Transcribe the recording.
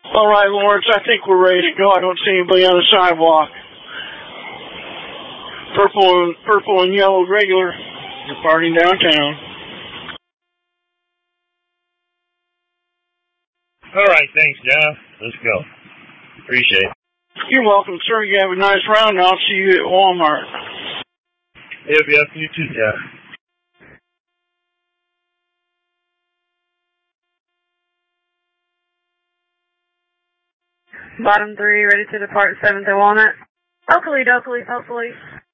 All right, Lawrence, I think we're ready to go. I don't see anybody on the sidewalk. Purple and yellow regular. You're partying downtown. All right, thanks, Jeff. Let's go. Appreciate it. You're welcome, sir. You have a nice round, and I'll see you at Walmart. Yep, you too, Jeff. Bottom 3, ready to depart 7th and Walnut. Hopefully.